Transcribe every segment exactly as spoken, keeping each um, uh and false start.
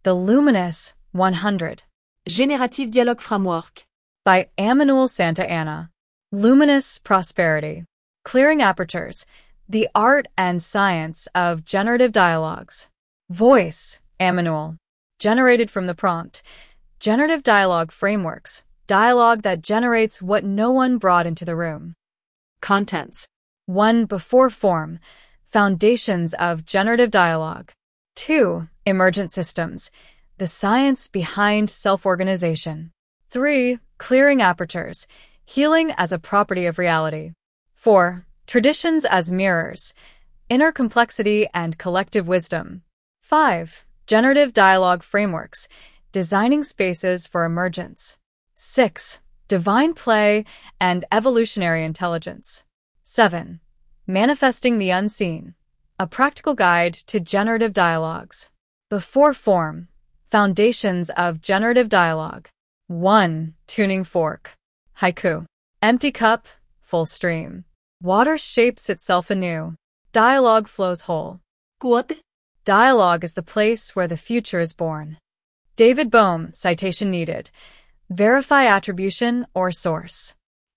The Luminous one hundred. Generative Dialogue Framework. By Emmanuel Santa Anna. Luminous Prosperity. Clearing Apertures. The Art and Science of Generative Dialogues. Voice, Emmanuel. Generated from the prompt. Generative dialogue frameworks. Dialogue that generates what no one brought into the room. Contents. one. Before form. Foundations of generative dialogue. two. Emergent systems. The science behind self-organization. three. Clearing apertures. Healing as a property of reality. four. Traditions as mirrors. Inner complexity and collective wisdom. five. Generative dialogue frameworks. Designing spaces for emergence. six. Divine play and evolutionary intelligence. seven. Manifesting the unseen. A practical guide to generative dialogues. Before form. Foundations of generative dialogue. one. Tuning fork. Haiku. Empty cup, full stream. Water shapes itself anew. Dialogue flows whole. Quote. Dialogue is the place where the future is born. David Bohm, citation needed. Verify attribution or source.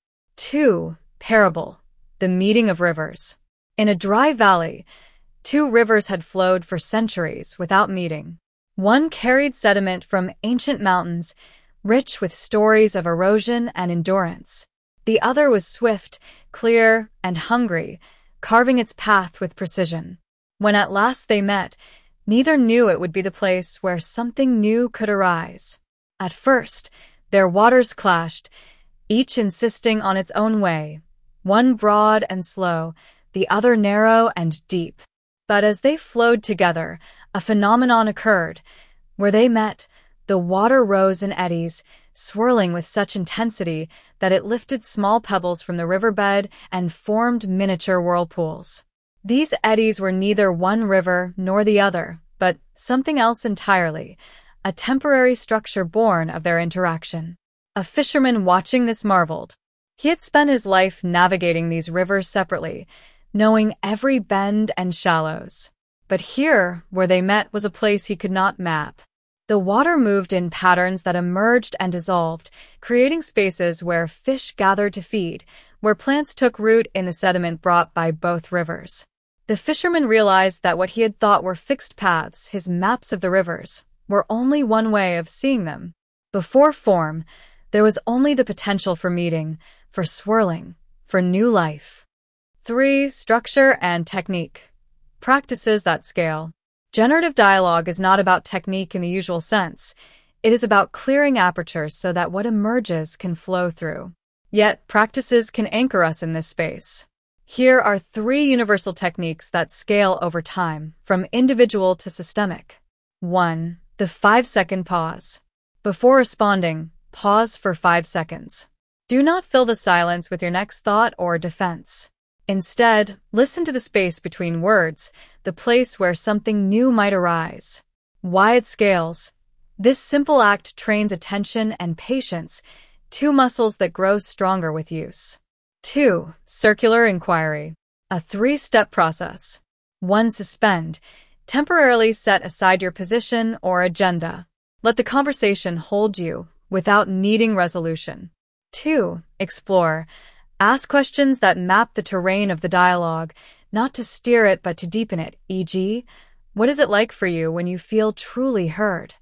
two. Parable. The meeting of rivers. In a dry valley, two rivers had flowed for centuries without meeting. One carried sediment from ancient mountains, rich with stories of erosion and endurance. The other was swift, clear, and hungry, carving its path with precision. When at last they met, neither knew it would be the place where something new could arise. At first, their waters clashed, each insisting on its own way, one broad and slow, the other narrow and deep. But as they flowed together, a phenomenon occurred. Where they met, the water rose in eddies, swirling with such intensity that it lifted small pebbles from the riverbed and formed miniature whirlpools. These eddies were neither one river nor the other, but something else entirely, a temporary structure born of their interaction. A fisherman watching this marveled. He had spent his life navigating these rivers separately, knowing every bend and shallows. But here, where they met, was a place he could not map. The water moved in patterns that emerged and dissolved, creating spaces where fish gathered to feed, where plants took root in the sediment brought by both rivers. The fisherman realized that what he had thought were fixed paths, his maps of the rivers, were only one way of seeing them. Before form, there was only the potential for meeting, for swirling, for new life. three. Structure and technique. Practices that scale. Generative dialogue is not about technique in the usual sense. It is about clearing apertures so that what emerges can flow through. Yet, practices can anchor us in this space. Here are three universal techniques that scale over time, from individual to systemic. one. The five-second pause. Before responding, pause for five seconds. Do not fill the silence with your next thought or defense. Instead, listen to the space between words, the place where something new might arise. Why it scales. This simple act trains attention and patience, two muscles that grow stronger with use. two. Circular inquiry. A three-step process. one. Suspend. Temporarily set aside your position or agenda. Let the conversation hold you without needing resolution. two. Explore. Ask questions that map the terrain of the dialogue, not to steer it but to deepen it, for example, what is it like for you when you feel truly heard?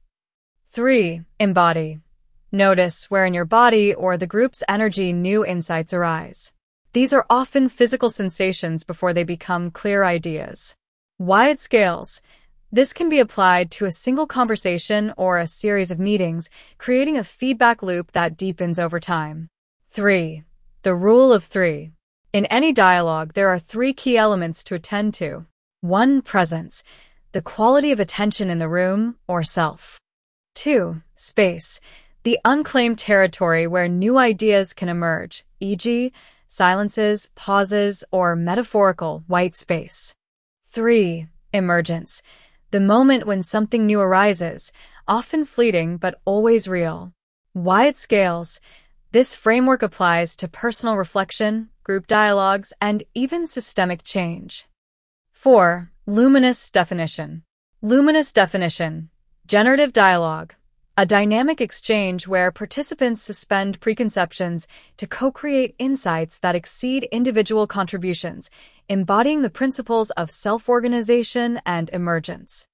three. Embody. Notice where in your body or the group's energy new insights arise. These are often physical sensations before they become clear ideas. Why it scales. This can be applied to a single conversation or a series of meetings, creating a feedback loop that deepens over time. three. The rule of three. In any dialogue, there are three key elements to attend to. one. Presence, the quality of attention in the room or self. two. Space, the unclaimed territory where new ideas can emerge, for example, silences, pauses, or metaphorical white space. three. Emergence, the moment when something new arises, often fleeting but always real. Why it scales. This framework applies to personal reflection, group dialogues, and even systemic change. four. Luminous definition. Luminous definition. Generative dialogue, a dynamic exchange where participants suspend preconceptions to co-create insights that exceed individual contributions, embodying the principles of self-organization and emergence.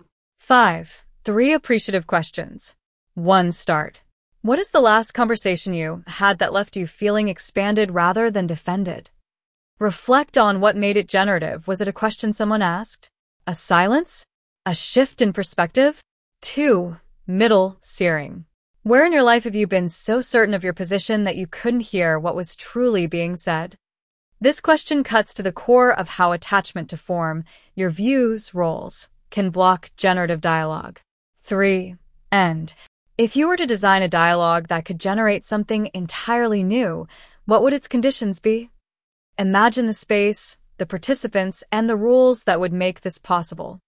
five. Three appreciative questions. one. Start. What is the last conversation you had that left you feeling expanded rather than defended? Reflect on what made it generative. Was it a question someone asked? A silence? A shift in perspective? two. Middle searing. Where in your life have you been so certain of your position that you couldn't hear what was truly being said? This question cuts to the core of how attachment to form, your views, roles, can block generative dialogue. three. End. If you were to design a dialogue that could generate something entirely new, what would its conditions be? Imagine the space, the participants, and the rules that would make this possible.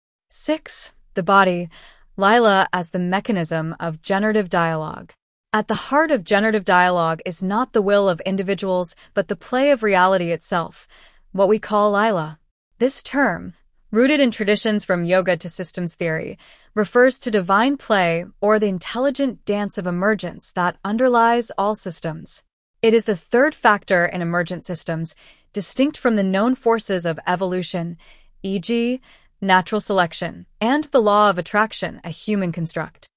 six. The body. Lila as the mechanism of generative dialogue. At the heart of generative dialogue is not the will of individuals, but the play of reality itself, what we call Lila. This term, rooted in traditions from yoga to systems theory, refers to divine play or the intelligent dance of emergence that underlies all systems. It is the third factor in emergent systems, distinct from the known forces of evolution, for example, natural selection, and the law of attraction, a human construct.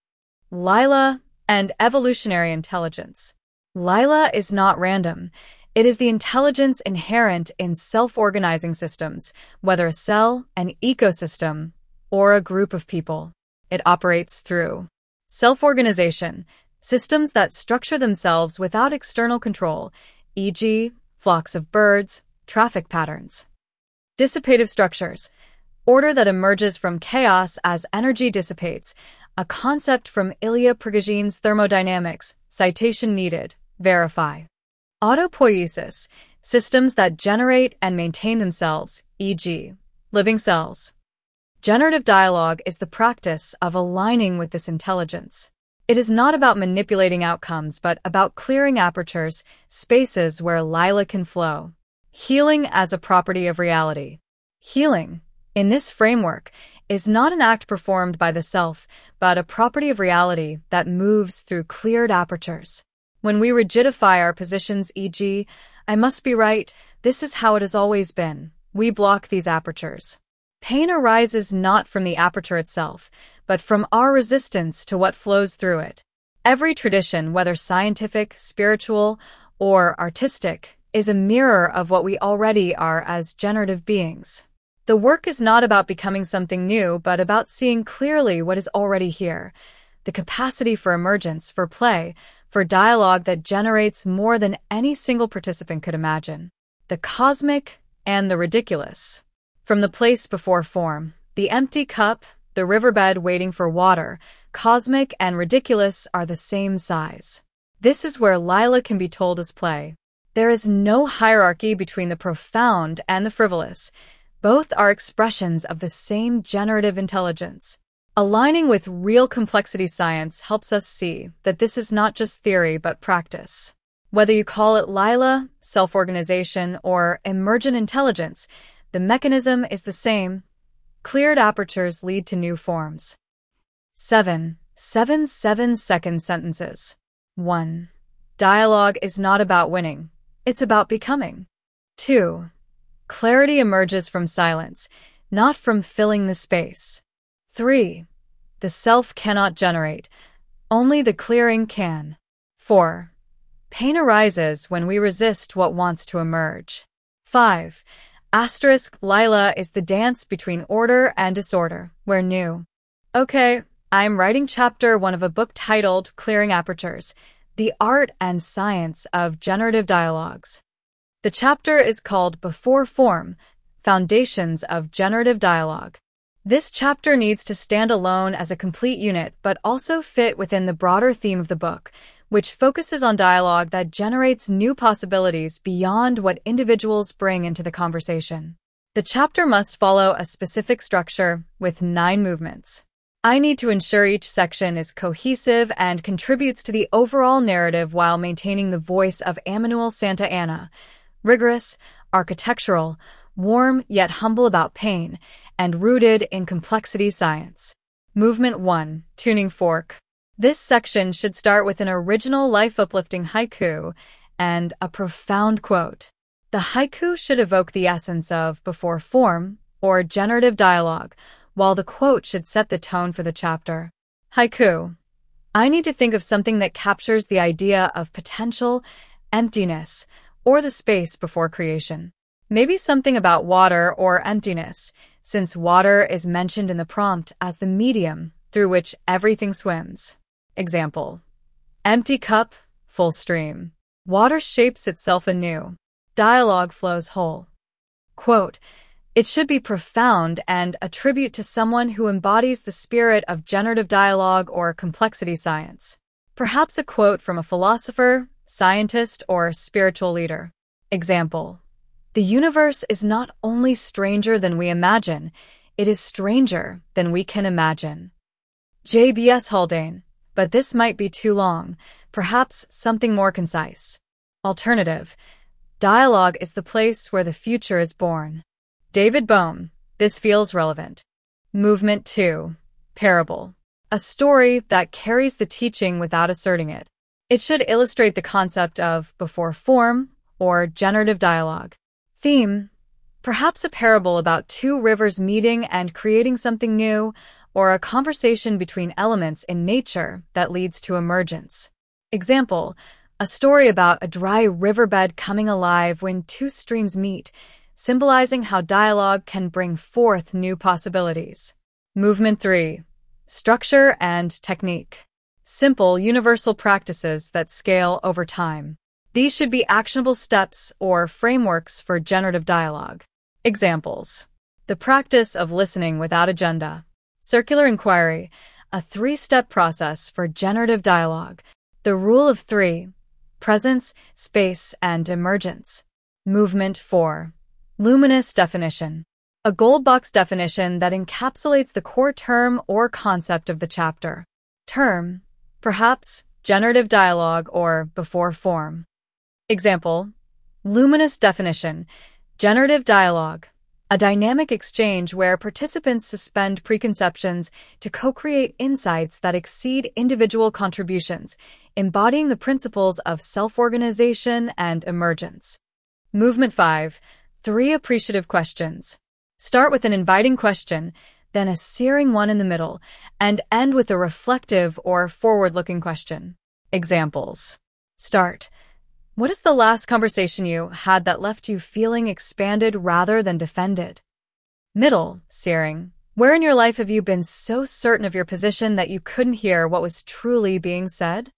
Lila and evolutionary intelligence. Lila is not random. It is the intelligence inherent in self-organizing systems, whether a cell, an ecosystem, or a group of people. It operates through self-organization, systems that structure themselves without external control, for example, flocks of birds, traffic patterns. Dissipative structures, order that emerges from chaos as energy dissipates, a concept from Ilya Prigoghine's thermodynamics, citation needed, verify. Autopoiesis, systems that generate and maintain themselves, for example, living cells. Generative dialogue is the practice of aligning with this intelligence. It is not about manipulating outcomes, but about clearing apertures, spaces where Lila can flow. Healing as a property of reality. Healing, in this framework, is not an act performed by the self, but a property of reality that moves through cleared apertures. When we rigidify our positions, for example, I must be right, this is how it has always been, we block these apertures. Pain arises not from the aperture itself, but from our resistance to what flows through it. Every tradition, whether scientific, spiritual, or artistic, is a mirror of what we already are as generative beings. The work is not about becoming something new, but about seeing clearly what is already here. The capacity for emergence, for play, for dialogue that generates more than any single participant could imagine. The cosmic and the ridiculous. From the place before form, the empty cup, the riverbed waiting for water, cosmic and ridiculous are the same size. This is where Lila can be told as play. There is no hierarchy between the profound and the frivolous. Both are expressions of the same generative intelligence. Aligning with real complexity science helps us see that this is not just theory but practice. Whether you call it Lila, self-organization, or emergent intelligence, the mechanism is the same. Cleared apertures lead to new forms. seven. Seven seven-second sentences. one. Dialogue is not about winning. It's about becoming. two. Clarity emerges from silence, not from filling the space. three. The self cannot generate. Only the clearing can. four. Pain arises when we resist what wants to emerge. five. Asterisk Lila is the dance between order and disorder, where new. Okay, I'm writing chapter one of a book titled Clearing Apertures, The Art and Science of Generative Dialogues. The chapter is called Before Form, Foundations of Generative Dialogue. This chapter needs to stand alone as a complete unit, but also fit within the broader theme of the book, which focuses on dialogue that generates new possibilities beyond what individuals bring into the conversation. The chapter must follow a specific structure with nine movements. I need to ensure each section is cohesive and contributes to the overall narrative while maintaining the voice of Emmanuel Santa Anna, rigorous, architectural, warm yet humble about pain, and rooted in complexity science. Movement one, Tuning Fork. This section should start with an original life-uplifting haiku and a profound quote. The haiku should evoke the essence of before form or generative dialogue, while the quote should set the tone for the chapter. Haiku. I need to think of something that captures the idea of potential, emptiness, or the space before creation. Maybe something about water or emptiness, since water is mentioned in the prompt as the medium through which everything swims. Example. Empty cup, full stream. Water shapes itself anew. Dialogue flows whole. Quote. It should be profound and a tribute to someone who embodies the spirit of generative dialogue or complexity science. Perhaps a quote from a philosopher, scientist, or spiritual leader. Example. The universe is not only stranger than we imagine, it is stranger than we can imagine. J B S Haldane. But this might be too long, perhaps something more concise. Alternative. Dialogue is the place where the future is born. David Bohm. This feels relevant. Movement two. Parable. A story that carries the teaching without asserting it. It should illustrate the concept of before form or generative dialogue. Theme. Perhaps a parable about two rivers meeting and creating something new, or a conversation between elements in nature that leads to emergence. Example, a story about a dry riverbed coming alive when two streams meet, symbolizing how dialogue can bring forth new possibilities. Movement three. Structure and technique. Simple, universal practices that scale over time. These should be actionable steps or frameworks for generative dialogue. Examples. The practice of listening without agenda. Circular inquiry, a three-step process for generative dialogue. The rule of three, presence, space, and emergence. Movement four. Luminous definition. A gold box definition that encapsulates the core term or concept of the chapter. Term, perhaps, generative dialogue or before form. Example, luminous definition, generative dialogue. A dynamic exchange where participants suspend preconceptions to co-create insights that exceed individual contributions, embodying the principles of self-organization and emergence. Movement five. Three appreciative questions. Start with an inviting question, then a searing one in the middle, and end with a reflective or forward-looking question. Examples. Start. What is the last conversation you had that left you feeling expanded rather than defended? Middle, searing. Where in your life have you been so certain of your position that you couldn't hear what was truly being said?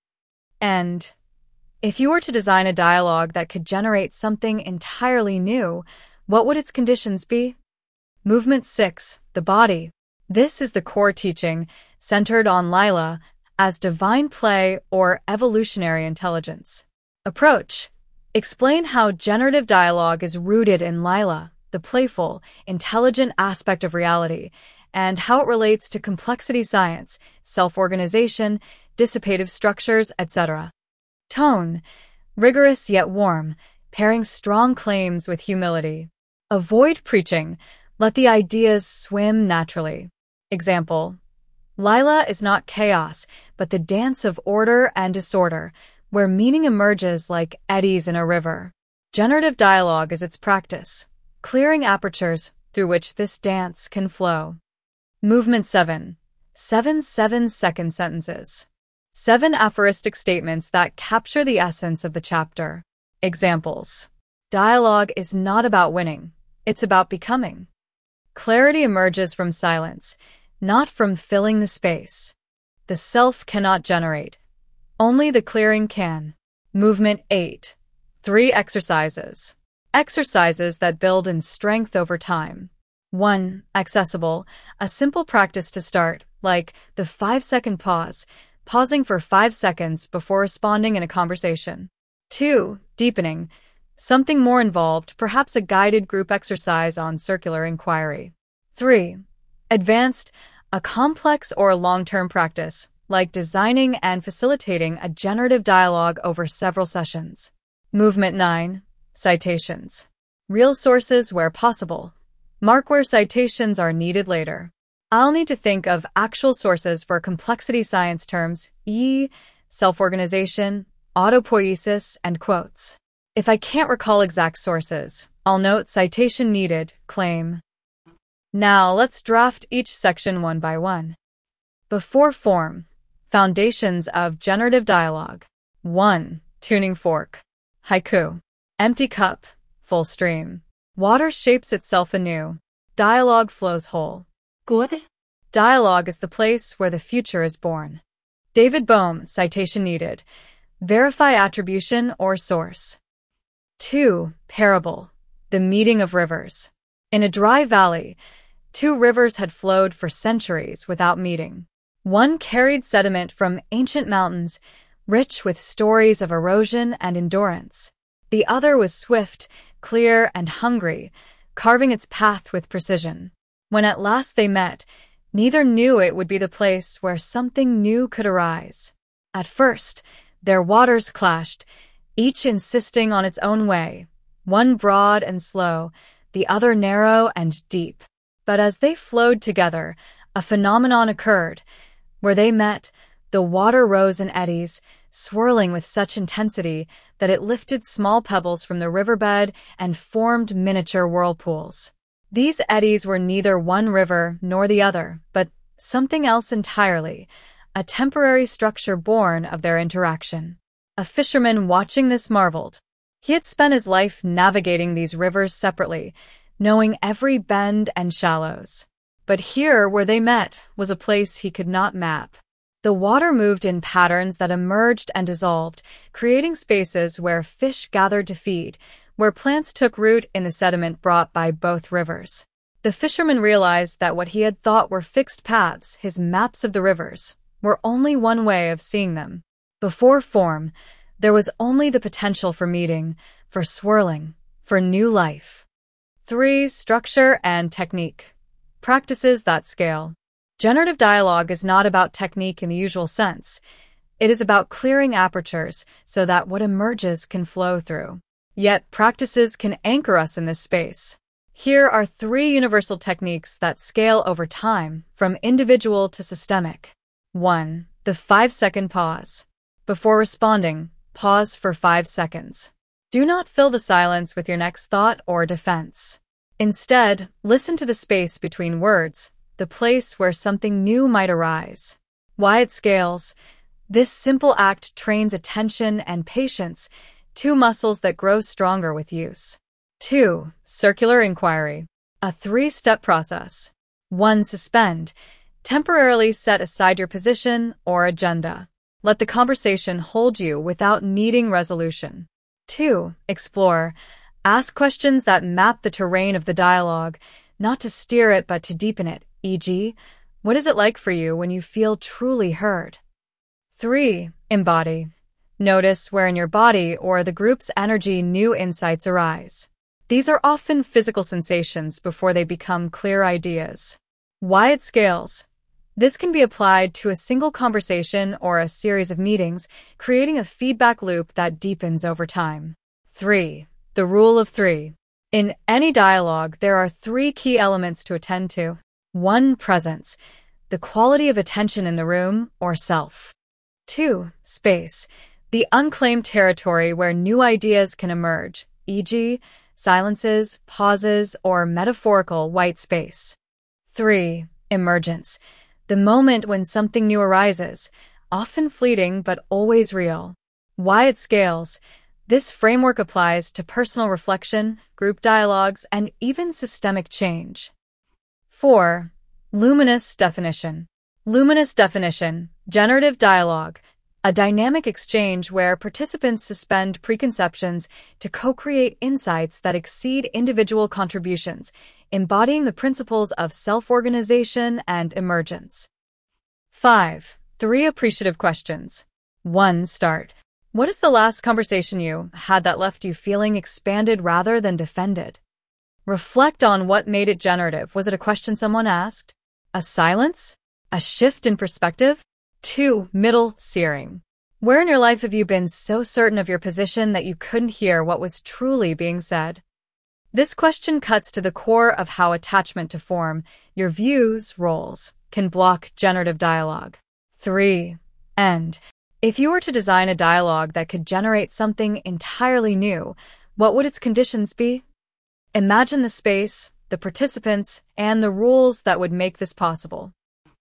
End. If you were to design a dialogue that could generate something entirely new, what would its conditions be? Movement six, the body. This is the core teaching, centered on Lila, as divine play or evolutionary intelligence. Approach. Explain how generative dialogue is rooted in Lila, the playful, intelligent aspect of reality, and how it relates to complexity science, self-organization, dissipative structures, et cetera. Tone. Rigorous yet warm, pairing strong claims with humility. Avoid preaching. Let the ideas swim naturally. Example. Lila is not chaos, but the dance of order and disorder, where meaning emerges like eddies in a river. Generative dialogue is its practice, clearing apertures through which this dance can flow. Movement seven. Seven seven-second sentences. Seven aphoristic statements that capture the essence of the chapter. Examples. Dialogue is not about winning, it's about becoming. Clarity emerges from silence, not from filling the space. The self cannot generate. Only the clearing can. Movement eight. Three exercises. Exercises that build in strength over time. one. Accessible. A simple practice to start, like the five-second pause, pausing for five seconds before responding in a conversation. two. Deepening. Something more involved, perhaps a guided group exercise on circular inquiry. three. Advanced. A complex or long-term practice, like designing and facilitating a generative dialogue over several sessions. Movement nine. Citations. Real sources where possible. Mark where citations are needed later. I'll need to think of actual sources for complexity science terms, for example, self-organization, autopoiesis, and quotes. If I can't recall exact sources, I'll note citation needed, claim. Now let's draft each section one by one. Before form, foundations of generative dialogue. one. Tuning fork. Haiku. Empty cup, full stream. Water shapes itself anew. Dialogue flows whole. Good. Dialogue is the place where the future is born. David Bohm, citation needed. Verify attribution or source. two. Parable. The meeting of rivers. In a dry valley, two rivers had flowed for centuries without meeting. One carried sediment from ancient mountains, rich with stories of erosion and endurance. The other was swift, clear, and hungry, carving its path with precision. When at last they met, neither knew it would be the place where something new could arise. At first, their waters clashed, each insisting on its own way, one broad and slow, the other narrow and deep. But as they flowed together, a phenomenon occurred. Where they met, the water rose in eddies, swirling with such intensity that it lifted small pebbles from the riverbed and formed miniature whirlpools. These eddies were neither one river nor the other, but something else entirely, a temporary structure born of their interaction. A fisherman watching this marveled. He had spent his life navigating these rivers separately, knowing every bend and shallows. But here, where they met, was a place he could not map. The water moved in patterns that emerged and dissolved, creating spaces where fish gathered to feed, where plants took root in the sediment brought by both rivers. The fisherman realized that what he had thought were fixed paths, his maps of the rivers, were only one way of seeing them. Before form, there was only the potential for meeting, for swirling, for new life. three. Structure and technique. Practices that scale. Generative dialogue is not about technique in the usual sense. It is about clearing apertures so that what emerges can flow through. Yet practices can anchor us in this space. Here are three universal techniques that scale over time, from individual to systemic. one. The five-second pause. Before responding, pause for five seconds. Do not fill the silence with your next thought or defense. Instead, listen to the space between words, the place where something new might arise. Why it scales. This simple act trains attention and patience, two muscles that grow stronger with use. two. Circular inquiry. A three-step process. one. Suspend. Temporarily set aside your position or agenda. Let the conversation hold you without needing resolution. two. Explore. Ask questions that map the terrain of the dialogue, not to steer it but to deepen it, for example, what is it like for you when you feel truly heard? three. Embody. Notice where in your body or the group's energy new insights arise. These are often physical sensations before they become clear ideas. Why it scales. This can be applied to a single conversation or a series of meetings, creating a feedback loop that deepens over time. three. The rule of three. In any dialogue, there are three key elements to attend to. one. Presence, the quality of attention in the room or self. two. Space, the unclaimed territory where new ideas can emerge, for example, silences, pauses, or metaphorical white space. three. Emergence, the moment when something new arises, often fleeting but always real. Why it scales. This framework applies to personal reflection, group dialogues, and even systemic change. four. Luminous definition. Luminous definition, generative dialogue, a dynamic exchange where participants suspend preconceptions to co-create insights that exceed individual contributions, embodying the principles of self-organization and emergence. five. Three appreciative questions. one. Start. What is the last conversation you had that left you feeling expanded rather than defended? Reflect on what made it generative. Was it a question someone asked? A silence? A shift in perspective? two. Middle searing. Where in your life have you been so certain of your position that you couldn't hear what was truly being said? This question cuts to the core of how attachment to form, your views, roles, can block generative dialogue. three. End. If you were to design a dialogue that could generate something entirely new, what would its conditions be? Imagine the space, the participants, and the rules that would make this possible.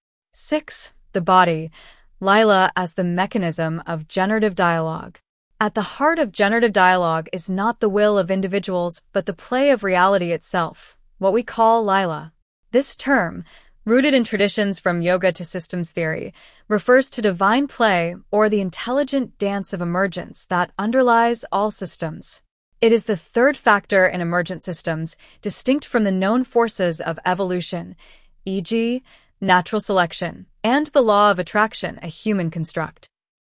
six. The body. Lila as the mechanism of generative dialogue. At the heart of generative dialogue is not the will of individuals, but the play of reality itself, what we call Lila. This term, rooted in traditions from yoga to systems theory, refers to divine play or the intelligent dance of emergence that underlies all systems. It is the third factor in emergent systems, distinct from the known forces of evolution, for example, natural selection, and the law of attraction, a human construct.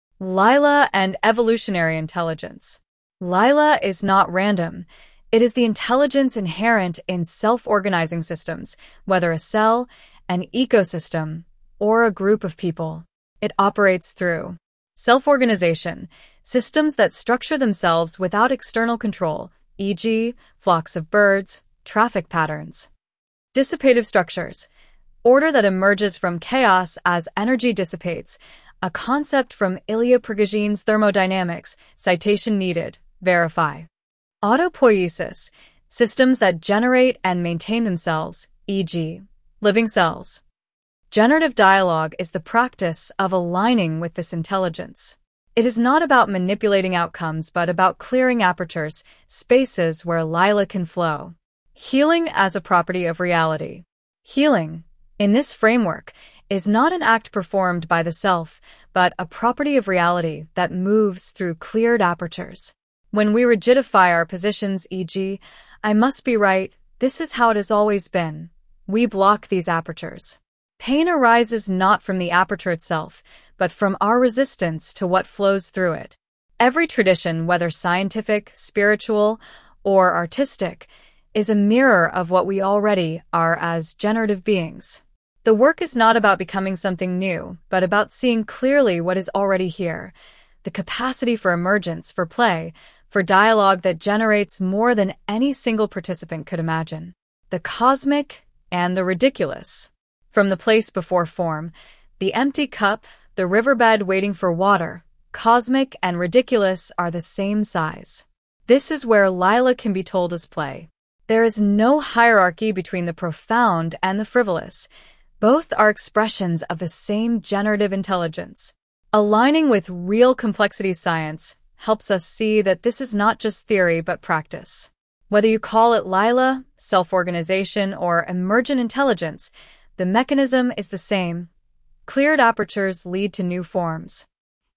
Lila and evolutionary intelligence. Lila is not random. It is the intelligence inherent in self-organizing systems, whether a cell, an ecosystem, or a group of people. It operates through self-organization, systems that structure themselves without external control, for example, flocks of birds, traffic patterns. Dissipative structures, order that emerges from chaos as energy dissipates, a concept from Ilya Prigoghine's thermodynamics, citation needed, verify. Autopoiesis, systems that generate and maintain themselves, for example, living cells. Generative dialogue is the practice of aligning with this intelligence. It is not about manipulating outcomes, but about clearing apertures, spaces where Lila can flow. Healing as a property of reality. Healing, in this framework, is not an act performed by the self, but a property of reality that moves through cleared apertures. When we rigidify our positions, for example, I must be right, this is how it has always been, we block these apertures. Pain arises not from the aperture itself, but from our resistance to what flows through it. Every tradition, whether scientific, spiritual, or artistic, is a mirror of what we already are as generative beings. The work is not about becoming something new, but about seeing clearly what is already here, the capacity for emergence, for play, for dialogue that generates more than any single participant could imagine. The cosmic and the ridiculous. From the place before form, the empty cup, the riverbed waiting for water, cosmic and ridiculous are the same size. This is where Lila can be told as play. There is no hierarchy between the profound and the frivolous. Both are expressions of the same generative intelligence. Aligning with real complexity science helps us see that this is not just theory but practice. Whether you call it Lila, self-organization, or emergent intelligence, the mechanism is the same. Cleared apertures lead to new forms.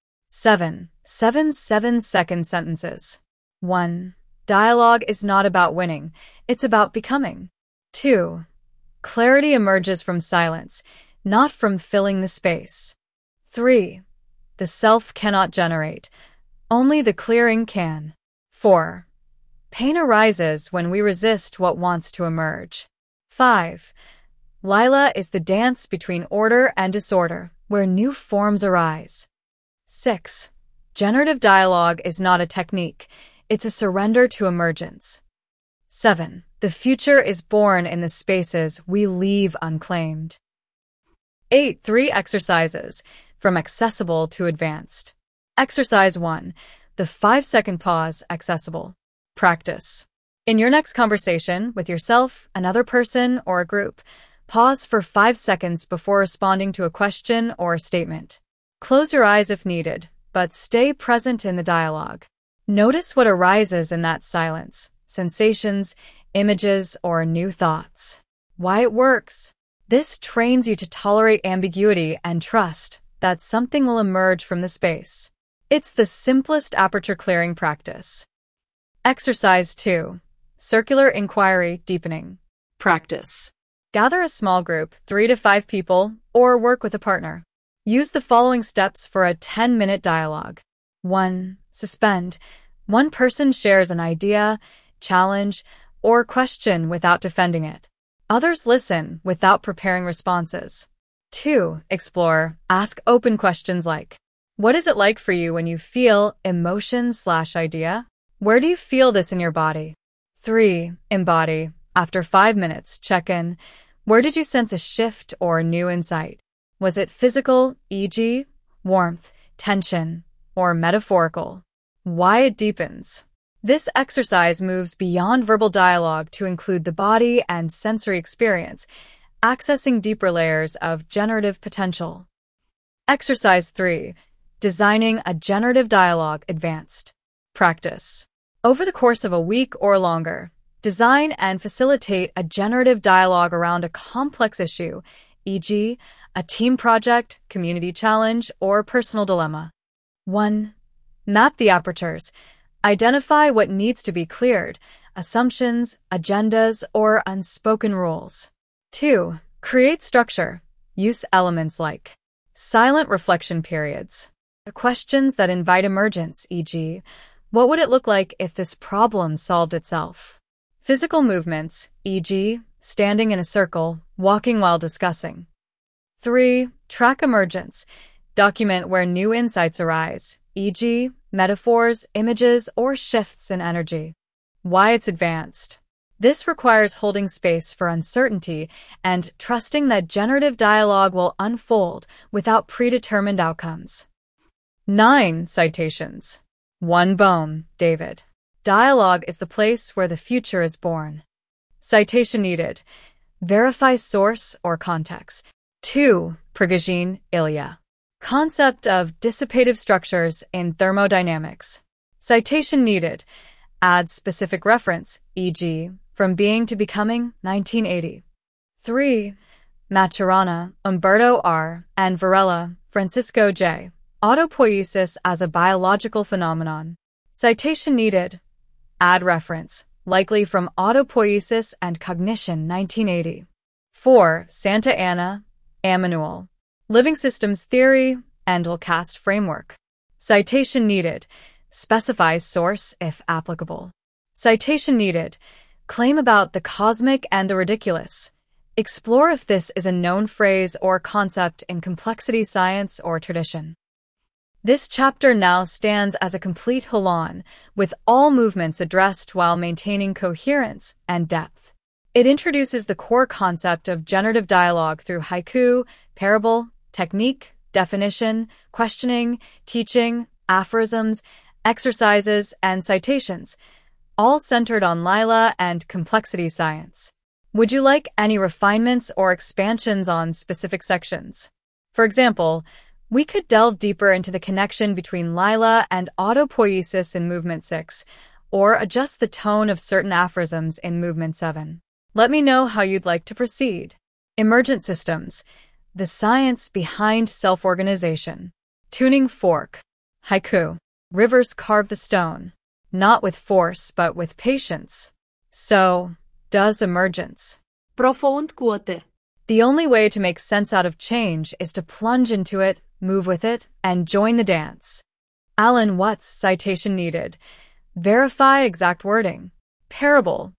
seven. Seven seven-second sentences. one. Dialogue is not about winning, it's about becoming. two. Clarity emerges from silence, not from filling the space. three. The self cannot generate, only the clearing can. four. Pain arises when we resist what wants to emerge. five. Lila is the dance between order and disorder, where new forms arise. six. Generative dialogue is not a technique, it's a surrender to emergence. seven. The future is born in the spaces we leave unclaimed. eight. Three exercises, from accessible to advanced. Exercise one. The five-second pause, accessible. Practice. In your next conversation with yourself, another person, or a group, pause for five seconds before responding to a question or a statement. Close your eyes if needed, but stay present in the dialogue. Notice what arises in that silence, sensations, images, or new thoughts. Why it works. This trains you to tolerate ambiguity and trust that something will emerge from the space. It's the simplest aperture clearing practice. Exercise two. Circular inquiry deepening. Practice. Gather a small group, three to five people, or work with a partner. Use the following steps for a ten-minute dialogue. one. Suspend. One person shares an idea, challenge, or question without defending it. Others listen without preparing responses. two. Explore. Ask open questions like, what is it like for you when you feel emotion slash idea? Where do you feel this in your body? Three, embody. After five minutes, check in. Where did you sense a shift or new insight? Was it physical, for example, warmth, tension, or metaphorical? Why it deepens. This exercise moves beyond verbal dialogue to include the body and sensory experience, accessing deeper layers of generative potential. Exercise three. Designing a generative dialogue advanced. Practice. Over the course of a week or longer, design and facilitate a generative dialogue around a complex issue, for example, a team project, community challenge, or personal dilemma. one. Map the apertures. Identify what needs to be cleared, assumptions, agendas, or unspoken rules. two. Create structure. Use elements like silent reflection periods, questions that invite emergence, for example, what would it look like if this problem solved itself? Physical movements, for example, standing in a circle, walking while discussing. three. Track emergence. Document where new insights arise, for example, metaphors, images, or shifts in energy. Why it's advanced. This requires holding space for uncertainty and trusting that generative dialogue will unfold without predetermined outcomes. nine. Citations. one. Bohm, David. Dialogue is the place where the future is born. Citation needed. Verify source or context. two. Prigogine, Ilya. Concept of dissipative structures in thermodynamics. Citation needed. Add specific reference, for example, From Being to Becoming, nineteen eighty. three. Maturana, Umberto R., and Varela, Francisco J. Autopoiesis as a biological phenomenon. Citation needed. Add reference, likely from Autopoiesis and Cognition, nineteen eighty. four. Santa Anna, Emmanuel. Living Systems Theory and L-Cast Framework. Citation needed. Specify source if applicable. Citation needed. Claim about the cosmic and the ridiculous. Explore if this is a known phrase or concept in complexity science or tradition. This chapter now stands as a complete holon, with all movements addressed while maintaining coherence and depth. It introduces the core concept of generative dialogue through haiku, parable, technique, definition, questioning, teaching, aphorisms, exercises, and citations, all centered on Lila and complexity science. Would you like any refinements or expansions on specific sections? For example, we could delve deeper into the connection between Lila and autopoiesis in Movement six, or adjust the tone of certain aphorisms in Movement seven. Let me know how you'd like to proceed. Emergent systems. The science behind self-organization. Tuning fork. Haiku. Rivers carve the stone, not with force but with patience. So, does emergence. Profund quote. The only way to make sense out of change is to plunge into it, move with it, and join the dance. Alan Watts citation needed. Verify exact wording. Parable.